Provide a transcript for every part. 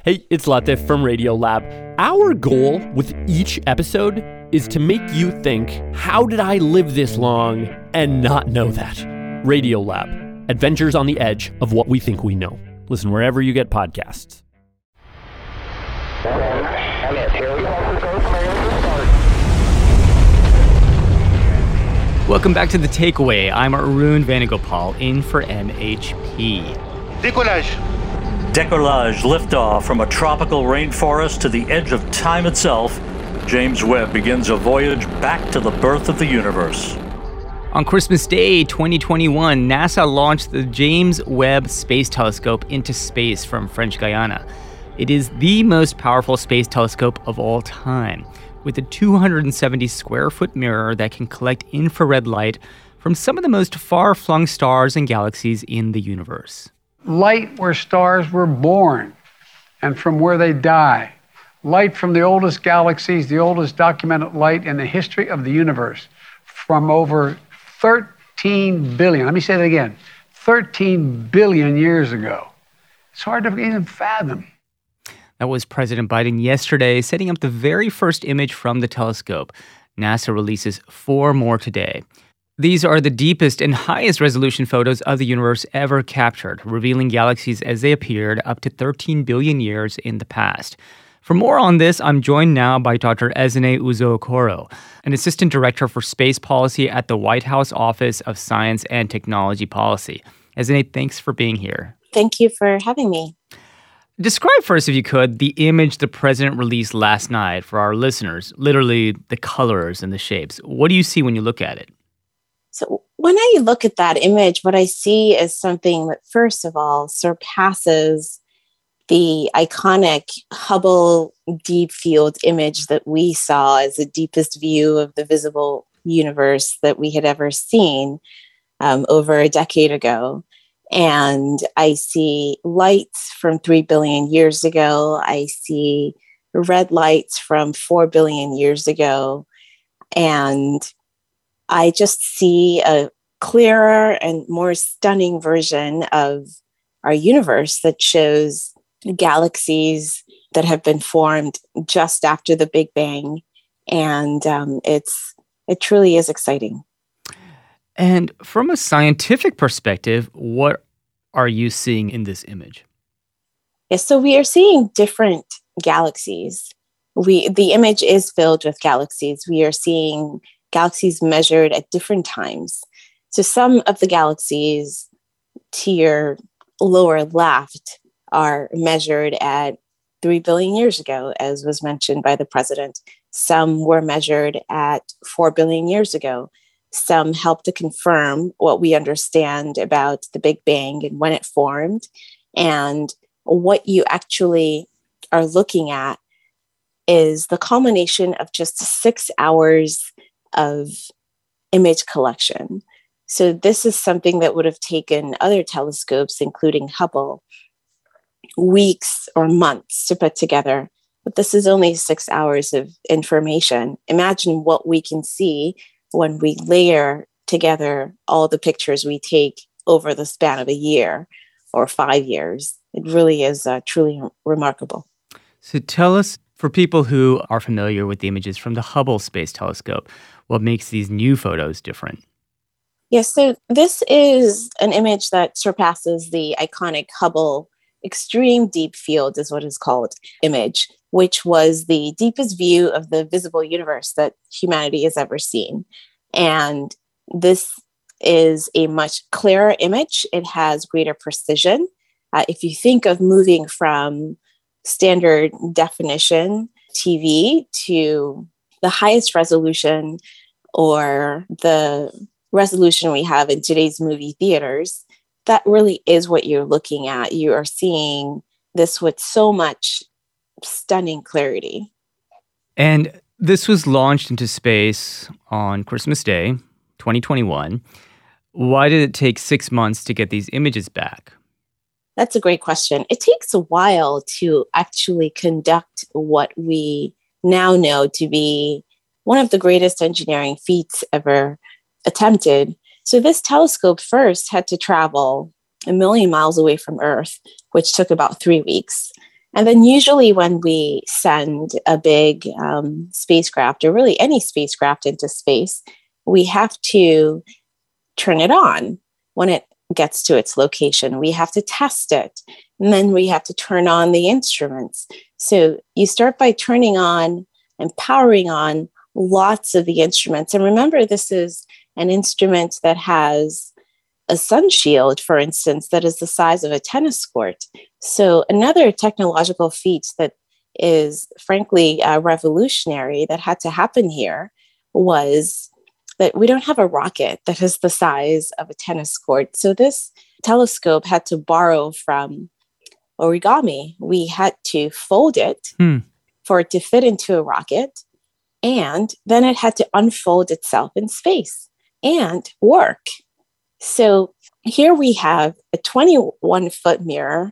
Hey, it's Latif from Radiolab. Our goal with each episode is to make you think, how did I live this long and not know that? Radiolab, adventures on the edge of what we think we know. Listen wherever you get podcasts. Welcome back to The Takeaway. I'm Arun Vanagopal, in for MHP. Decollage liftoff from a tropical rainforest to the edge of time itself. James Webb begins a voyage back to the birth of the universe. On Christmas Day 2021, NASA launched the James Webb Space Telescope into space from French Guiana. It is the most powerful space telescope of all time, with a 270 square foot mirror that can collect infrared light from some of the most far-flung stars and galaxies in the universe. Light where stars were born and from where they die. Light from the oldest galaxies, the oldest documented light in the history of the universe, from over 13 billion, let me say that again, 13 billion years ago. It's hard to even fathom. That was President Biden yesterday, setting up the very first image from the telescope. NASA releases 4 more today. These are the deepest and highest resolution photos of the universe ever captured, revealing galaxies as they appeared up to 13 billion years in the past. For more on this, I'm joined now by Dr. Ezinne Uzookoro, an assistant director for space policy at the White House Office of Science and Technology Policy. Ezinne, thanks for being here. Thank you for having me. Describe first, if you could, the image the president released last night for our listeners, literally the colors and the shapes. What do you see when you look at it? So when I look at that image, what I see is something that, first of all, surpasses the iconic Hubble Deep Field image that we saw as the deepest view of the visible universe that we had ever seen over a decade ago. And I see lights from 3 billion years ago. I see red lights from 4 billion years ago. And I just see a clearer and more stunning version of our universe that shows galaxies that have been formed just after the Big Bang. And it truly is exciting. And from a scientific perspective, what are you seeing in this image? Yes, so we are seeing different galaxies. The image is filled with galaxies. We are seeing galaxies measured at different times. So some of the galaxies to your lower left are measured at 3 billion years ago, as was mentioned by the president. Some were measured at 4 billion years ago. Some help to confirm what we understand about the Big Bang and when it formed. And what you actually are looking at is the culmination of just 6 hours of image collection. So this is something that would have taken other telescopes, including Hubble, weeks or months to put together. But this is only 6 hours of information. Imagine what we can see when we layer together all the pictures we take over the span of a year or 5 years. It really is truly remarkable. So tell us, for people who are familiar with the images from the Hubble Space Telescope, what makes these new photos different? Yes, so this is an image that surpasses the iconic Hubble Extreme Deep Field, is what is called, image, which was the deepest view of the visible universe that humanity has ever seen. And this is a much clearer image. It has greater precision. If you think of moving from standard definition TV to the highest resolution or the resolution we have in today's movie theaters, that really is what you're looking at. You are seeing this with so much stunning clarity. And this was launched into space on Christmas Day, 2021. Why did it take 6 months to get these images back? That's a great question. It takes a while to actually conduct what we now know to be one of the greatest engineering feats ever attempted. So this telescope first had to travel 1 million miles away from Earth, which took about 3 weeks. And then usually when we send a big spacecraft, or really any spacecraft into space, we have to turn it on when it gets to its location. We have to test it, and then we have to turn on the instruments. So you start by turning on and powering on lots of the instruments. And remember, this is an instrument that has a sun shield, for instance, that is the size of a tennis court. So another technological feat that is frankly revolutionary that had to happen here was that we don't have a rocket that is the size of a tennis court. So this telescope had to borrow from origami. We had to fold it for it to fit into a rocket, and then it had to unfold itself in space and work. So here we have a 21-foot mirror,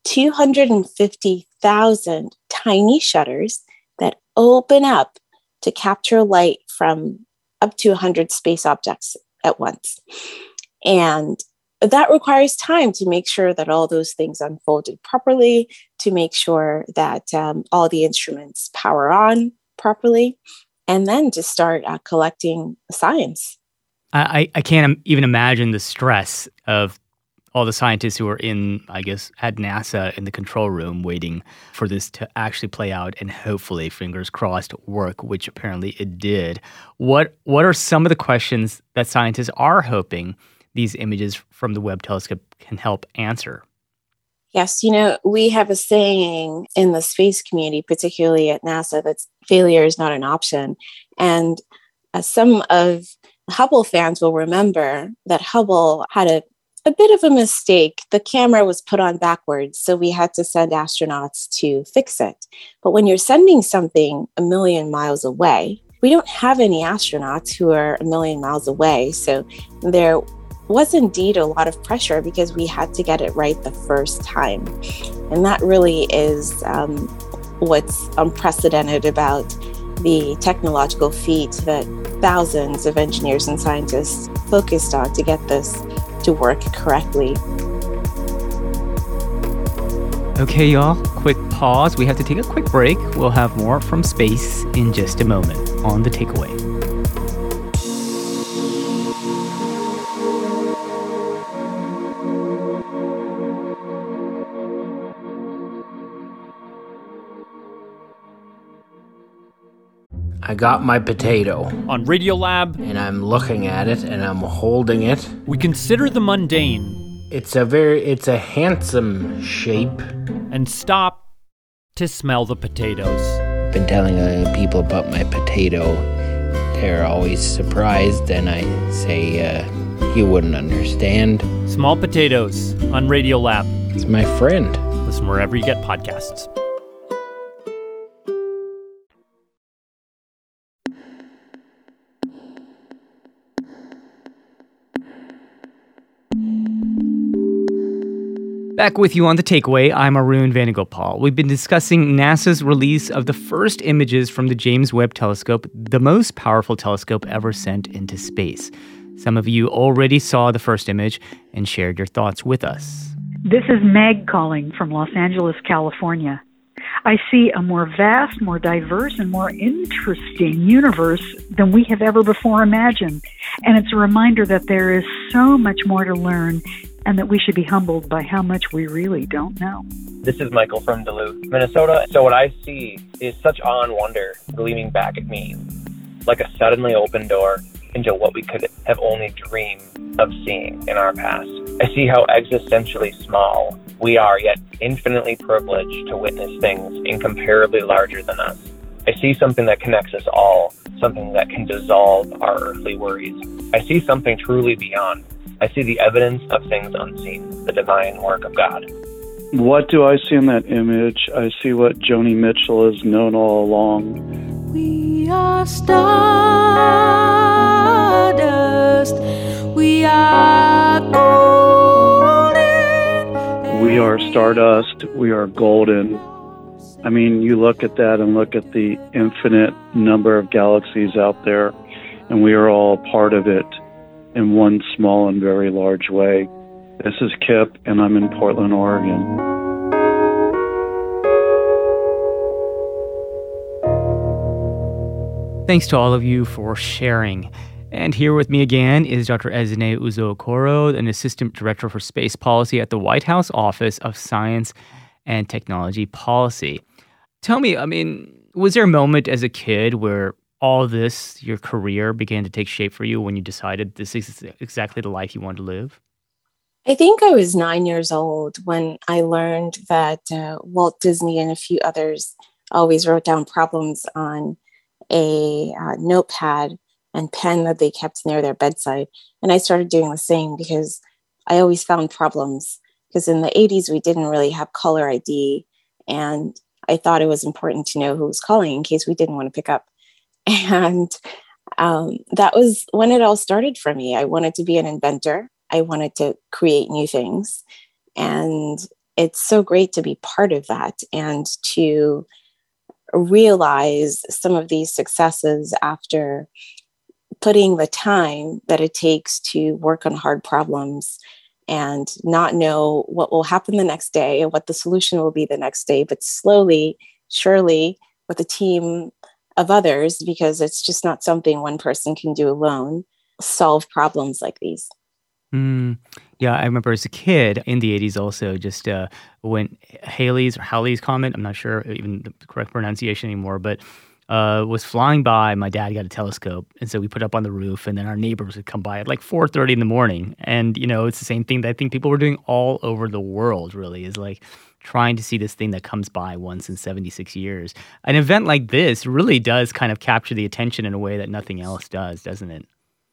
250,000 tiny shutters that open up to capture light from up to 100 space objects at once. And that requires time to make sure that all those things unfolded properly, to make sure that all the instruments power on properly, and then to start collecting science. I can't even imagine the stress of all the scientists who are in, I guess, at NASA in the control room waiting for this to actually play out and hopefully, fingers crossed, work, which apparently it did. What are some of the questions that scientists are hoping these images from the Webb telescope can help answer? Yes, we have a saying in the space community, particularly at NASA, that failure is not an option. And some of Hubble fans will remember that Hubble had a bit of a mistake. The camera was put on backwards, so we had to send astronauts to fix it. But when you're sending something 1 million miles away, we don't have any astronauts who are 1 million miles away. So there was indeed a lot of pressure because we had to get it right the first time. And that really is what's unprecedented about the technological feat that thousands of engineers and scientists focused on to get this to work correctly. Okay, y'all, quick pause. We have to take a quick break. We'll have more from space in just a moment on The Takeaway. I got my potato. On Radiolab, and I'm looking at it and I'm holding it. we consider the mundane It's a handsome shape. and stop to smell the potatoes. Been telling people about my potato. They're always surprised, and I say, you wouldn't understand. Small Potatoes on Radiolab. It's my friend. Listen wherever you get podcasts. Back with you on The Takeaway, I'm Arun Venugopal. We've been discussing NASA's release of the first images from the James Webb Telescope, the most powerful telescope ever sent into space. Some of you already saw the first image and shared your thoughts with us. This is Meg calling from Los Angeles, California. I see a more vast, more diverse, and more interesting universe than we have ever before imagined. And it's a reminder that there is so much more to learn and that we should be humbled by how much we really don't know. This is Michael from Duluth, Minnesota. So what I see is such awe and wonder gleaming back at me, like a suddenly open door into what we could have only dreamed of seeing in our past. I see how existentially small we are, yet infinitely privileged to witness things incomparably larger than us. I see something that connects us all, something that can dissolve our earthly worries. I see something truly beyond. I see the evidence of things unseen, the divine work of God. What do I see in that image? I see what Joni Mitchell has known all along. We are stardust. We are golden. We are stardust. We are golden. I mean, you look at that and look at the infinite number of galaxies out there, and we are all part of it in one small and very large way. This is Kip, and I'm in Portland, Oregon. Thanks to all of you for sharing. And here with me again is Dr. Ezinne Uzookoro, an Assistant Director for Space Policy at the White House Office of Science and Technology Policy. Tell me, was there a moment as a kid where all this, your career, began to take shape for you when you decided this is exactly the life you wanted to live? I think I was 9 years old when I learned that Walt Disney and a few others always wrote down problems on a notepad and pen that they kept near their bedside. And I started doing the same because I always found problems. Because in the 80s, we didn't really have caller ID. And I thought it was important to know who was calling in case we didn't want to pick up. And that was when it all started for me. I wanted to be an inventor. I wanted to create new things. And it's so great to be part of that and to realize some of these successes after putting the time that it takes to work on hard problems and not know what will happen the next day and what the solution will be the next day, but slowly, surely, with a team of others, because it's just not something one person can do alone, solve problems like these. Yeah, I remember as a kid in the 80s also, just when Halley's Comet, I'm not sure even the correct pronunciation anymore, but was flying by. My dad got a telescope, and so we put it up on the roof, and then our neighbors would come by at like 4:30 in the morning. And, it's the same thing that I think people were doing all over the world, really, is like trying to see this thing that comes by once in 76 years. An event like this really does kind of capture the attention in a way that nothing else does, doesn't it?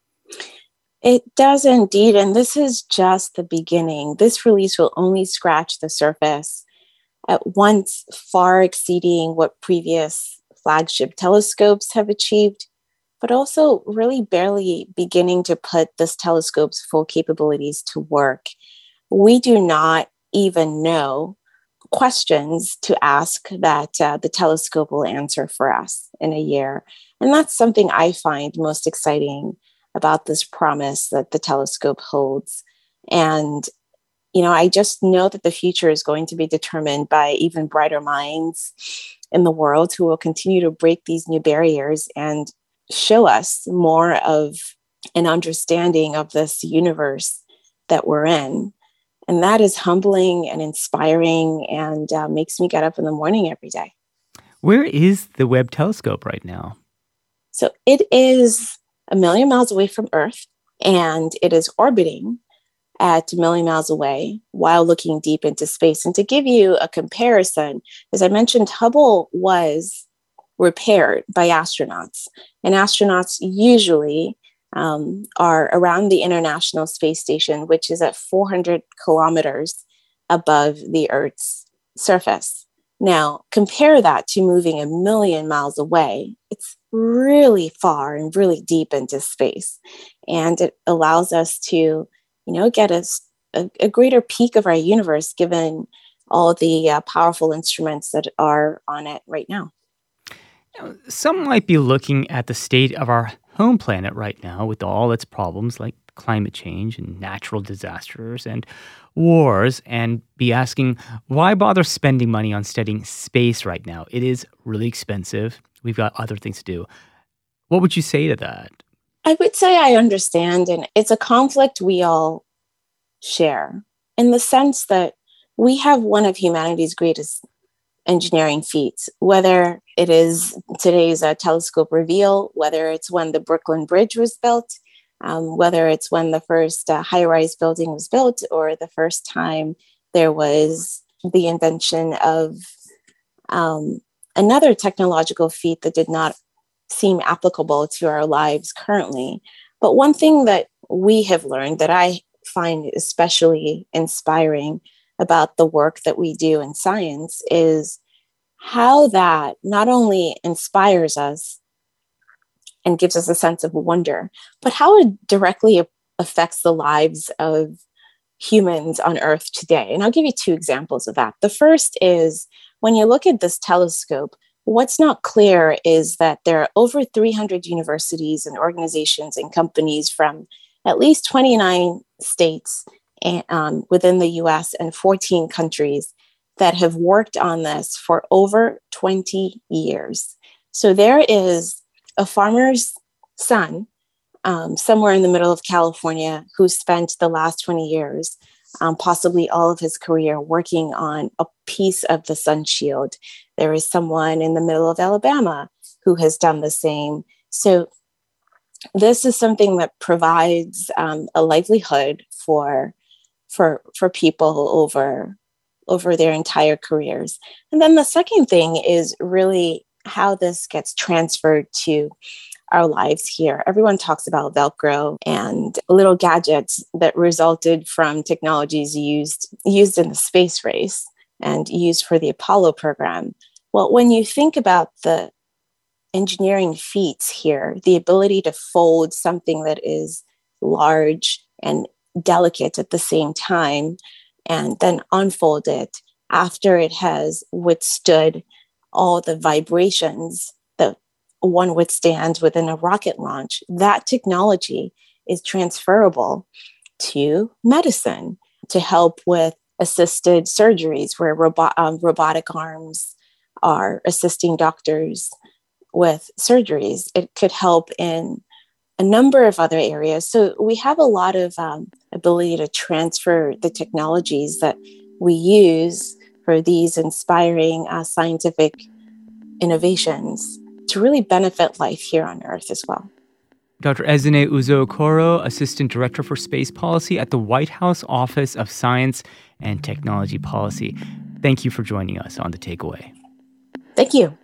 It does indeed. And this is just the beginning. This release will only scratch the surface, at once far exceeding what previous flagship telescopes have achieved, but also really barely beginning to put this telescope's full capabilities to work. We do not even know questions to ask that the telescope will answer for us in a year. And that's something I find most exciting about this promise that the telescope holds. And, I just know that the future is going to be determined by even brighter minds in the world who will continue to break these new barriers and show us more of an understanding of this universe that we're in. And that is humbling and inspiring and makes me get up in the morning every day. Where is the Webb telescope right now? So it is 1 million miles away from Earth, and it is orbiting at 1 million miles away while looking deep into space. And to give you a comparison, as I mentioned, Hubble was repaired by astronauts, and astronauts usually are around the International Space Station, which is at 400 kilometers above the Earth's surface. Now, compare that to moving 1 million miles away. It's really far and really deep into space. And it allows us to, get a greater peek of our universe, given all the powerful instruments that are on it right now. Some might be looking at the state of our home planet right now with all its problems like climate change and natural disasters and wars and be asking, why bother spending money on studying space right now? It is really expensive. We've got other things to do. What would you say to that? I would say I understand, and it's a conflict we all share in the sense that we have one of humanity's greatest engineering feats, whether it is today's telescope reveal, whether it's when the Brooklyn Bridge was built, whether it's when the first high-rise building was built, or the first time there was the invention of another technological feat that did not seem applicable to our lives currently. But one thing that we have learned that I find especially inspiring about the work that we do in science is how that not only inspires us and gives us a sense of wonder, but how it directly affects the lives of humans on Earth today. And I'll give you 2 examples of that. The first is when you look at this telescope, what's not clear is that there are over 300 universities and organizations and companies from at least 29 states within the US and 14 countries that have worked on this for over 20 years. So there is a farmer's son, somewhere in the middle of California, who spent the last 20 years, possibly all of his career, working on a piece of the sun shield. There is someone in the middle of Alabama who has done the same. So this is something that provides a livelihood for people over their entire careers. And then the second thing is really how this gets transferred to our lives here. Everyone talks about Velcro and little gadgets that resulted from technologies used in the space race and used for the Apollo program. Well, when you think about the engineering feats here, the ability to fold something that is large and delicate at the same time, and then unfold it after it has withstood all the vibrations that one withstands within a rocket launch, that technology is transferable to medicine to help with assisted surgeries where robotic arms are assisting doctors with surgeries. It could help in a number of other areas. So we have a lot of ability to transfer the technologies that we use for these inspiring scientific innovations to really benefit life here on Earth as well. Dr. Ezinne Uzo-Okoro, Assistant Director for Space Policy at the White House Office of Science and Technology Policy. Thank you for joining us on The Takeaway. Thank you.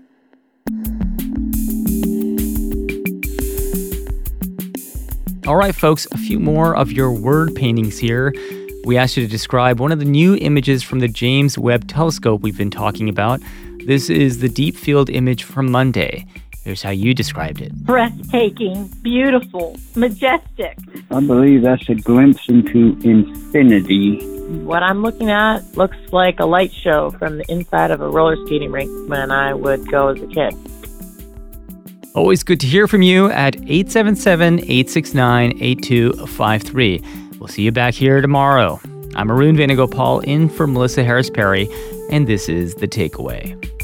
All right, folks, a few more of your word paintings here. We asked you to describe one of the new images from the James Webb Telescope we've been talking about. This is the Deep Field image from Monday. Here's how you described it. Breathtaking, beautiful, majestic. I believe that's a glimpse into infinity. What I'm looking at looks like a light show from the inside of a roller skating rink when I would go as a kid. Always good to hear from you at 877-869-8253. We'll see you back here tomorrow. I'm Arun Venugopal in for Melissa Harris Perry, and this is The Takeaway.